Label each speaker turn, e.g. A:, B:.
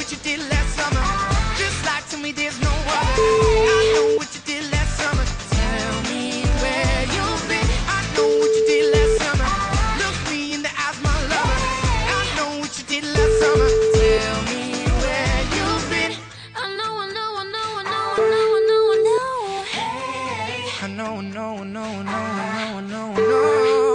A: what you did last summer. Just like to me, there's no other. I know what you did last summer. Tell me where you've been. I know what you did last summer. Look me in the eyes, my lover. I know what you did last summer. Tell me where you've been. I know, I know, I know, I know, I know, I know, I know. Hey, I know, I know, I know, I know, I know, I know, I know.